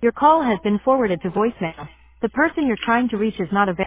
Your call has been forwarded to voicemail. The person you're trying to reach is not available.